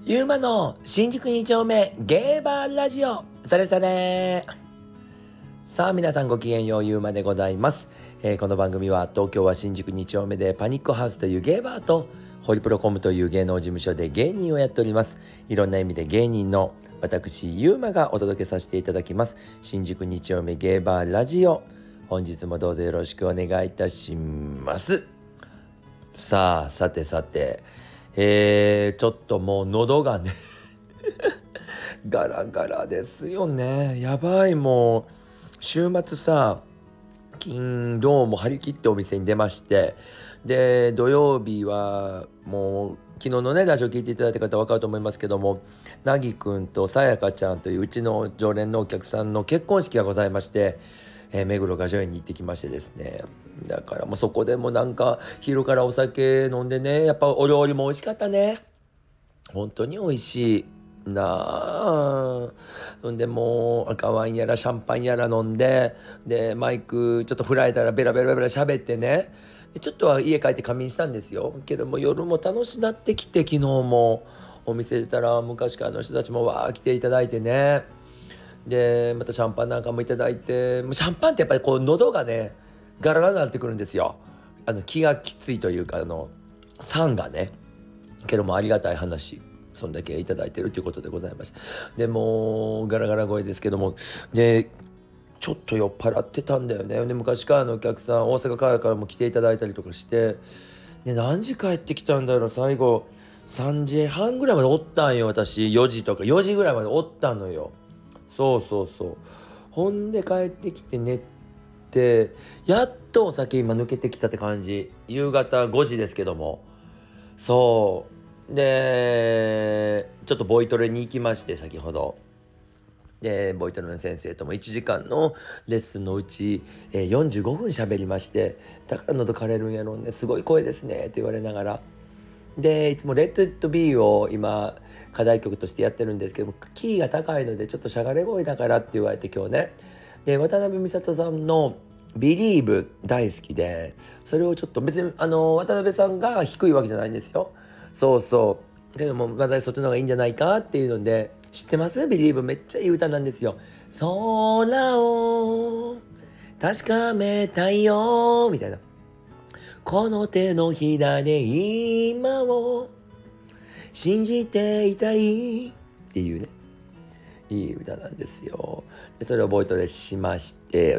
ゆうまの新宿2丁目ゲーバーラジオ、それそれ。さあ皆さんごきげんよう、ゆうまでございます。この番組は東京は新宿2丁目でパニックハウスというゲーバーとホリプロコムという芸能事務所で芸人をやっております。いろんな意味で芸人の私ゆうまがお届けさせていただきます新宿2丁目ゲーバーラジオ。本日もどうぞよろしくお願いいたします。さてちょっともう喉がねガラガラですよね。やばい。もう週末さ、金土も張り切ってお店に出まして、で土曜日はもう昨日のねラジオ聞いていただいた方は分かると思いますけども、なぎくんとさやかちゃんといううちの常連のお客さんの結婚式がございまして、目黒雅叙園に行ってきましてですね。だからもうそこでもなんか昼からお酒飲んでね、やっぱお料理も美味しかったね。本当に美味しいなあ。でもう赤ワインやらシャンパンやら飲んで、でマイクちょっと振られたらベラベラベラ喋ってね、でちょっとは家帰って仮眠したんですよ。けども夜も楽しなってきて、昨日もお店出たら昔からの人たちもわー来ていただいてね、でまたシャンパンなんかもいただいて、もうシャンパンってやっぱりこう喉がねガラガラになってくるんですよ。気がきついというか酸がね。けどもありがたい話、そんだけいただいてるということでございました。でもガラガラ声ですけどもで、ちょっと酔っ払ってたんだよね。で昔からのお客さん、大阪からも来ていただいたりとかして、で何時帰ってきたんだろう。最後3時半ぐらいまでおったんよ。私4時とか4時ぐらいまでおったのよ。そうほんで帰ってきて寝て、やっとお酒今抜けてきたって感じ。夕方5時ですけども、そうでちょっとボイトレに行きまして、先ほどでボイトレの先生とも1時間のレッスンのうち、45分喋りまして、だから喉枯れるんやろうね、すごい声ですねって言われながら、でいつもレッド・イット・ビーを今課題曲としてやってるんですけども、キーが高いのでちょっとしゃがれ声だからって言われて今日ね。で渡辺美里さんのビリーブ大好きで、それをちょっと別に渡辺さんが低いわけじゃないんですよ。けどもまだそっちの方がいいんじゃないかっていうので、知ってます？ビリーブめっちゃいい歌なんですよ。空を確かめたいよみたいな、この手のひらで今を信じていたいっていうね、いい歌なんですよ。でそれをボイトレしまして、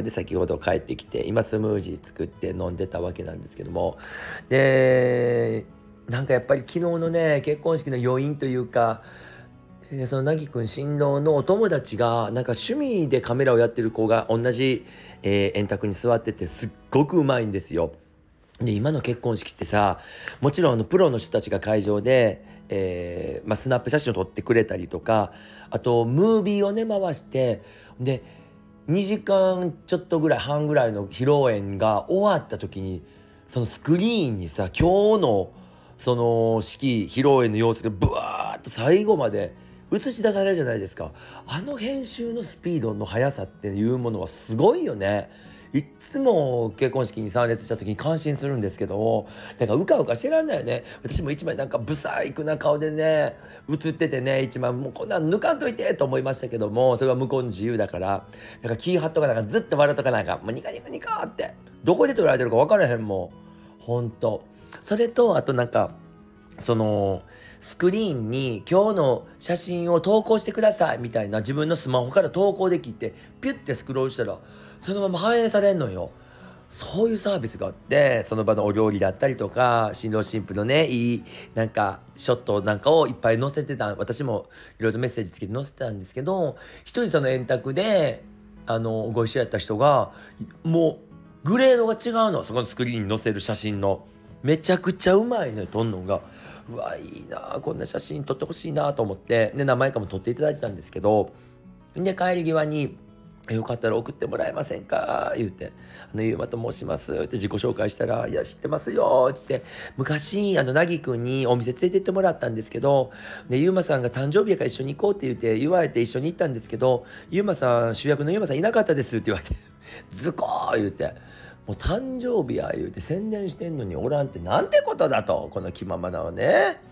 で先ほど帰ってきて今スムージー作って飲んでたわけなんですけども、でなんかやっぱり昨日のね結婚式の余韻というか、そのなぎくん新郎のお友達がなんか趣味でカメラをやってる子が同じ、円卓に座ってて、すっごくうまいんですよ。で今の結婚式ってさ、もちろんプロの人たちが会場で、スナップ写真を撮ってくれたりとか、あとムービーをね回して、で2時間ちょっとぐらい半ぐらいの披露宴が終わった時に、そのスクリーンにさ今日のその式披露宴の様子がブワーッと最後まで映し出されるじゃないですか。編集のスピードの速さっていうものはすごいよね。いつも結婚式に参列した時に感心するんですけど、なんかうかうかしてらんないよね。私も一枚なんかブサイクな顔でね映っててね、一枚もうこんなん抜かんといてと思いましたけども、それは向こうの自由だから、なんか気張っとかなんかずっと笑っとかなんかもうニカニカニカってどこで撮られてるか分からへんもんほんと。それとあとなんかそのスクリーンに今日の写真を投稿してくださいみたいな、自分のスマホから投稿できてピュッてスクロールしたらそのまま反映されんのよ。そういうサービスがあって、その場のお料理だったりとか新郎新婦のねいいなんかショットなんかをいっぱい載せてた。私もいろいろメッセージつけて載せてたんですけど、一人その円卓でご一緒やった人がもうグレードが違うの、そこのスクリーンに載せる写真の。めちゃくちゃうまいのよ撮んのが。うわいいな、こんな写真撮ってほしいなと思って、で名前かも撮っていただいてたんですけど、で帰り際によかったら送ってもらえませんか言うて、ゆうまと申しますって自己紹介したら、いや知ってますよっつって、昔なぎくんにお店連れてってもらったんですけど、でゆうまさんが誕生日やから一緒に行こうって言われて一緒に行ったんですけど、ゆうまさん主役のゆうまさんいなかったですって言われてズコー言うて、もう誕生日や言うて宣伝してんのにおらんってなんてことだと、この気ままなのね。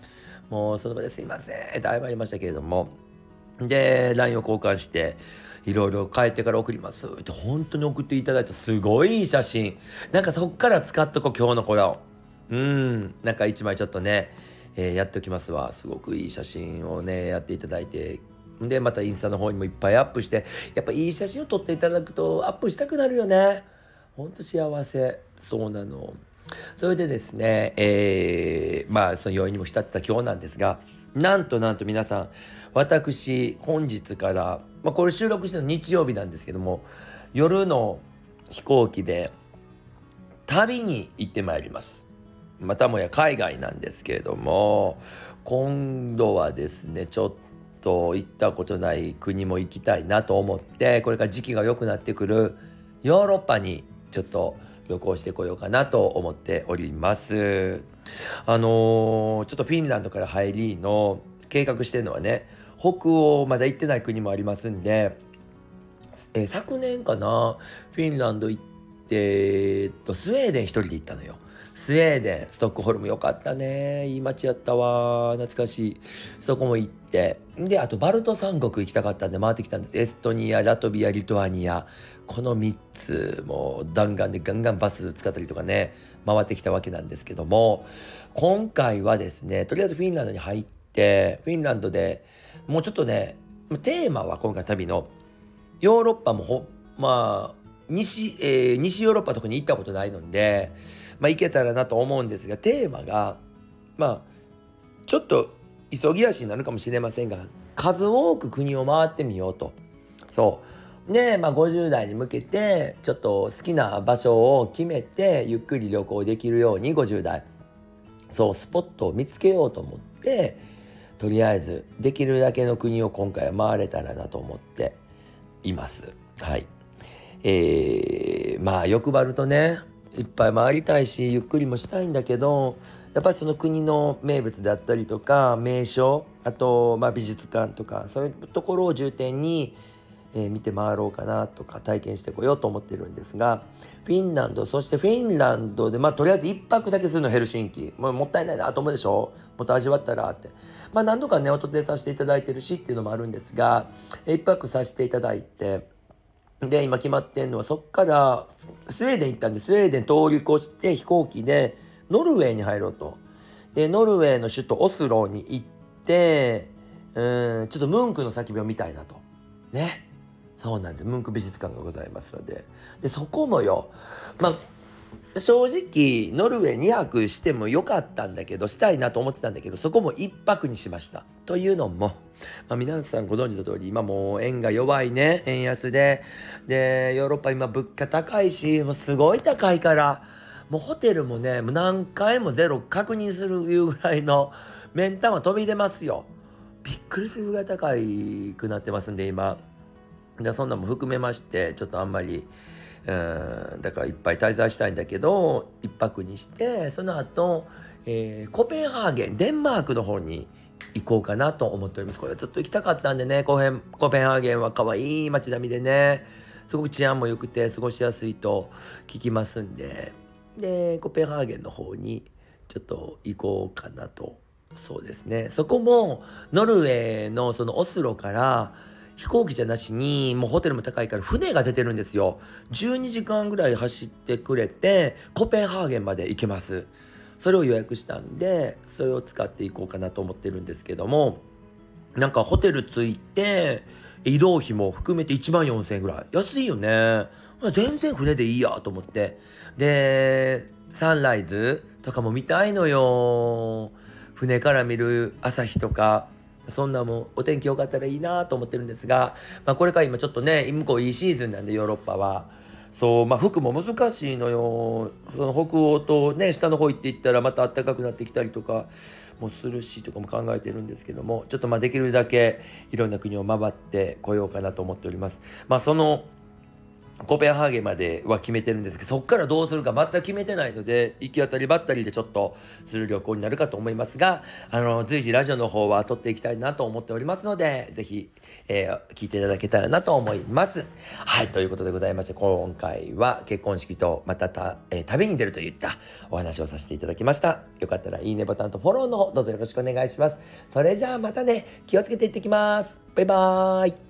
もうその場ですいませんって謝りましたけれども、で LINE を交換していろいろ帰ってから送りますって本当に送っていただいたすごいいい写真。なんかそっから使っとこう今日のコラを。なんか一枚ちょっとね、やっておきますわ。すごくいい写真をねやっていただいて、でまたインスタの方にもいっぱいアップして、やっぱいい写真を撮っていただくとアップしたくなるよね。ほんと幸せ。そうなの。それでですね、その要因にも浸ってた今日なんですが、なんと皆さん、私本日から、これ収録してるの日曜日なんですけども、夜の飛行機で旅に行ってまいります。またもや海外なんですけれども、今度はですねちょっと行ったことない国も行きたいなと思って、これから時期が良くなってくるヨーロッパにちょっと旅行してこようかなと思っております。ちょっとフィンランドから入りの計画してるのはね、北欧まだ行ってない国もありますんで、昨年かな、フィンランド行って、スウェーデン一人で行ったのよ。スウェーデン、ストックホルムよかったね。いい街やったわ。懐かしい。そこも行って。で、あとバルト三国行きたかったんで回ってきたんです。エストニア、ラトビア、リトアニア。この3つ、もう弾丸でガンガンバス使ったりとかね、回ってきたわけなんですけども、今回はですね、とりあえずフィンランドに入って、フィンランドでもうちょっとね、テーマは今回旅の、ヨーロッパも西ヨーロッパとかに行ったことないので、行けたらなと思うんですが、テーマがちょっと急ぎ足になるかもしれませんが、数多く国を回ってみようと。そうで、50代に向けてちょっと好きな場所を決めてゆっくり旅行できるように、50代スポットを見つけようと思って、とりあえずできるだけの国を今回は回れたらなと思っています。はい。欲張るとね、いっぱい回りたいしゆっくりもしたいんだけど、やっぱりその国の名物だったりとか名所、あと美術館とかそういうところを重点に、見て回ろうかなとか体験してこようと思ってるんですが、フィンランド、そしてフィンランドでとりあえず1泊だけするのヘルシンキ、もったいないなと思うでしょ。もっと味わったらって、何度かね訪れさせていただいてるしっていうのもあるんですが、1泊させていただいて、で今決まってんのは、そっからスウェーデン行ったんで、スウェーデン通り越して飛行機でノルウェーに入ろうと。でノルウェーの首都オスロに行って、ちょっとムンクの叫びを見たいなとね。そうなんです。ムンク美術館がございますので、そこもよ、正直ノルウェー2泊してもよかったんだけど、したいなと思ってたんだけど、そこも1泊にしました。というのも、皆さんご存知の通り、今もう円が弱いね、円安でヨーロッパ今物価高いし、もうすごい高いから、もうホテルもね、もう何回もゼロ確認するいうぐらいの目ん玉飛び出ますよ。びっくりするぐらい高くなってますんで今。そんなも含めまして、ちょっとあんまりだからいっぱい滞在したいんだけど、一泊にして、その後、コペンハーゲン、デンマークの方に行こうかなと思っております。これずっと行きたかったんでね、コペンハーゲンは可愛い街並みでね、すごく治安も良くて過ごしやすいと聞きますんで、コペンハーゲンの方にちょっと行こうかなと。そうですね。そこもノルウェーのそのオスロから飛行機じゃなしに、もうホテルも高いから船が出てるんですよ。12時間ぐらい走ってくれてコペンハーゲンまで行けます。それを予約したんで、それを使っていこうかなと思ってるんですけども、なんかホテル着いて移動費も含めて14,000円ぐらい、安いよね。全然船でいいやと思って、でサンライズとかも見たいのよ。船から見る朝日とか、そんなもんお天気良かったらいいなと思ってるんですが、これから今ちょっとね、向こういいシーズンなんでヨーロッパは。そう、服も難しいのよ。その北欧とね、下の方行っていったらまた暖かくなってきたりとかもするしとかも考えてるんですけども、ちょっとできるだけいろんな国を回ってこようかなと思っております。そのコペンハーゲンまでは決めてるんですけど、そこからどうするか全く決めてないので、行き当たりばったりでちょっとする旅行になるかと思いますが、随時ラジオの方は撮っていきたいなと思っておりますので、ぜひ、聞いていただけたらなと思います。はい、ということでございまして、今回は結婚式とまた旅に出るといったお話をさせていただきました。よかったらいいねボタンとフォローの方どうぞよろしくお願いします。それじゃあまたね、気をつけていってきます。バイバーイ。